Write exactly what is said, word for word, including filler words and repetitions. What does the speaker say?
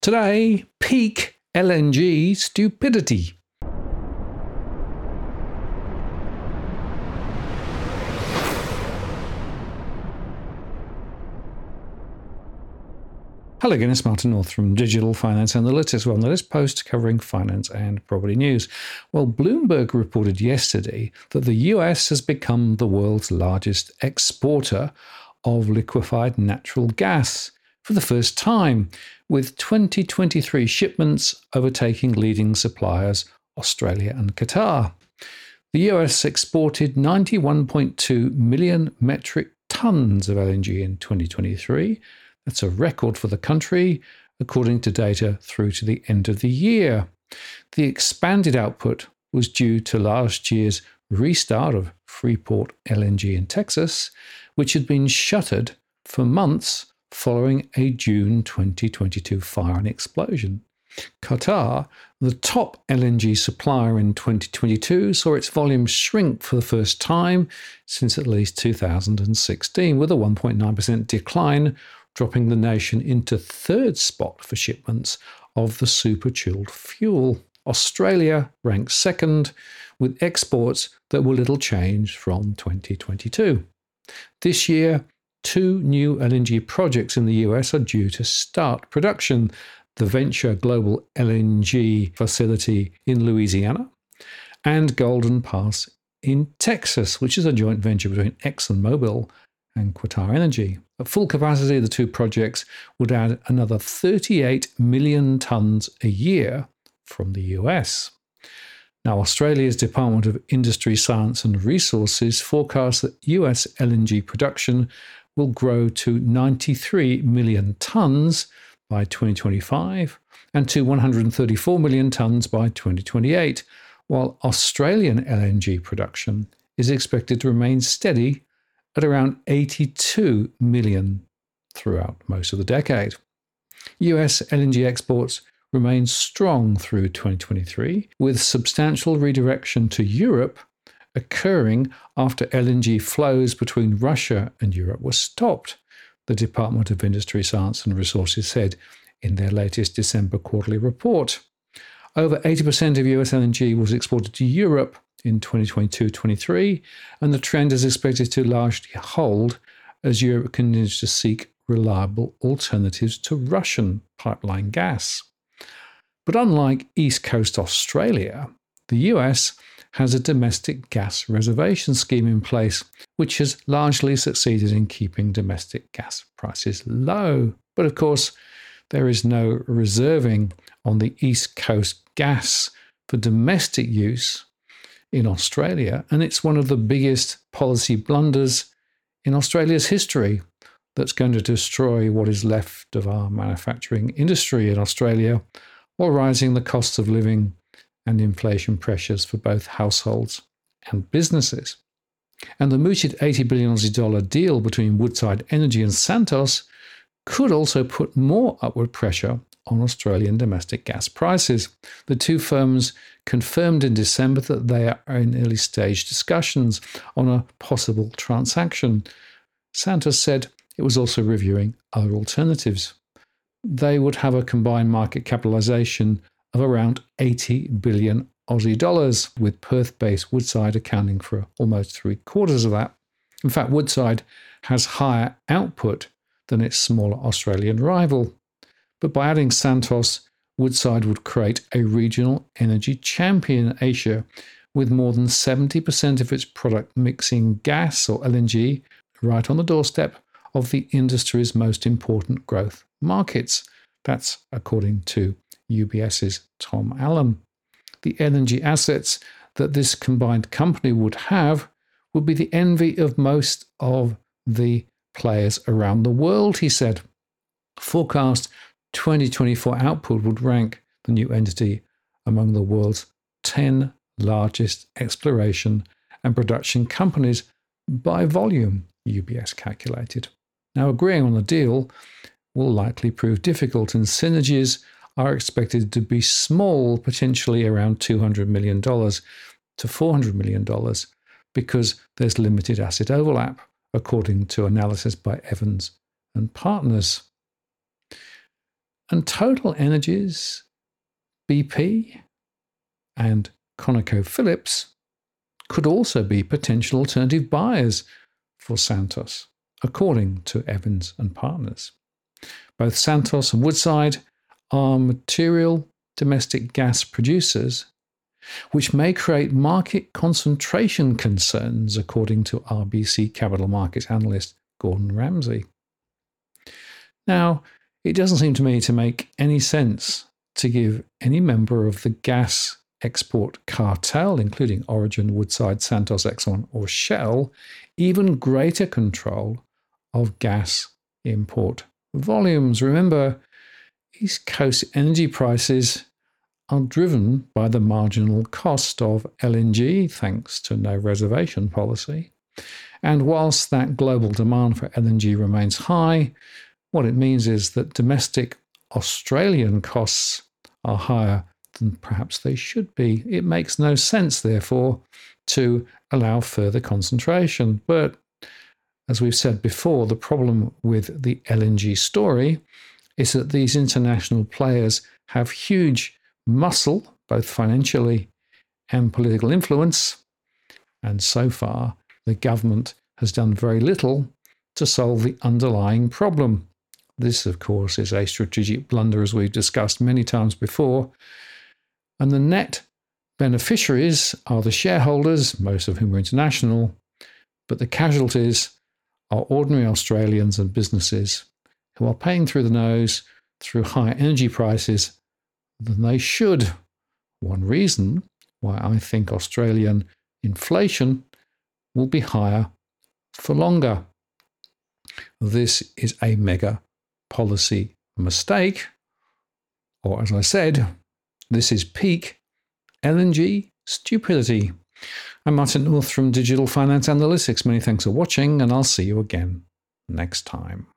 Today, peak L N G stupidity. Hello again, it's Martin North from Digital Finance Analytics. Well, now this post covering finance and property news. Well, Bloomberg reported yesterday that the U S has become the world's largest exporter of liquefied natural gas for the first time, with twenty twenty-three shipments overtaking leading suppliers Australia and Qatar. The U S exported ninety-one point two million metric tons of L N G in twenty twenty-three. That's a record for the country, according to data through to the end of the year. The expanded output was due to last year's restart of Freeport L N G in Texas, which had been shuttered for months following a June twenty twenty-two fire and explosion. Qatar, the top L N G supplier in twenty twenty-two, saw its volume shrink for the first time since at least two thousand sixteen, with a one point nine percent decline, dropping the nation into third spot for shipments of the super-chilled fuel. Australia ranked second, with exports that were little changed from twenty twenty-two. This year, two new L N G projects in the U S are due to start production: the Venture Global L N G facility in Louisiana and Golden Pass in Texas, which is a joint venture between ExxonMobil and Qatar Energy. At full capacity, the two projects would add another thirty-eight million tonnes a year from the U S. Now, Australia's Department of Industry, Science and Resources forecasts that U S L N G production will grow to ninety-three million tonnes by twenty twenty-five and to one hundred thirty-four million tonnes by twenty twenty-eight, while Australian L N G production is expected to remain steady at around eighty-two million throughout most of the decade. U S L N G exports remain strong through twenty twenty-three, with substantial redirection to Europe occurring after L N G flows between Russia and Europe were stopped, the Department of Industry, Science and Resources said in their latest December quarterly report. Over eighty percent of U S L N G was exported to Europe in twenty twenty-two twenty-three, and the trend is expected to largely hold as Europe continues to seek reliable alternatives to Russian pipeline gas. But unlike East Coast Australia, the U S has a domestic gas reservation scheme in place, which has largely succeeded in keeping domestic gas prices low. But of course, there is no reserving on the East Coast gas for domestic use in Australia, and it's one of the biggest policy blunders in Australia's history that's going to destroy what is left of our manufacturing industry in Australia, while rising the costs of living and inflation pressures for both households and businesses. And the mooted eighty billion Aussie dollar deal between Woodside Energy and Santos could also put more upward pressure on Australian domestic gas prices. The two firms confirmed in December that they are in early stage discussions on a possible transaction. Santos said it was also reviewing other alternatives. They would have a combined market capitalisation of around eighty billion Aussie dollars, with Perth-based Woodside accounting for almost three quarters of that. In fact, Woodside has higher output than its smaller Australian rival. But by adding Santos, Woodside would create a regional energy champion in Asia, with more than seventy percent of its product mixing gas or L N G right on the doorstep of the industry's most important growth markets. That's according to UBS's Tom Allen. The L N G assets that this combined company would have would be the envy of most of the players around the world, he said. Forecast twenty twenty-four output would rank the new entity among the world's ten largest exploration and production companies by volume, U B S calculated. Now, agreeing on the deal will likely prove difficult, and synergies are expected to be small, potentially around two hundred million dollars to four hundred million dollars, because there's limited asset overlap, according to analysis by Evans and Partners. And Total Energies, B P, and ConocoPhillips could also be potential alternative buyers for Santos, according to Evans and Partners. Both Santos and Woodside are material domestic gas producers, which may create market concentration concerns, according to R B C Capital Markets analyst Gordon Ramsay. Now, it doesn't seem to me to make any sense to give any member of the gas export cartel, including Origin, Woodside, Santos, Exxon, or Shell, even greater control of gas import volumes. Remember, East Coast energy prices are driven by the marginal cost of L N G, thanks to no reservation policy. And whilst that global demand for L N G remains high, what it means is that domestic Australian costs are higher than perhaps they should be. It makes no sense, therefore, to allow further concentration. But as we've said before, the problem with the L N G story is that these international players have huge muscle, both financially and political influence, and so far the government has done very little to solve the underlying problem. This, of course, is a strategic blunder, as we've discussed many times before, and the net beneficiaries are the shareholders, most of whom are international, but the casualties are ordinary Australians and businesses who are paying through the nose through higher energy prices than they should. One reason why I think Australian inflation will be higher for longer. This is a mega policy mistake, or as I said, this is peak L N G stupidity. I'm Martin North from Digital Finance Analytics. Many thanks for watching, and I'll see you again next time.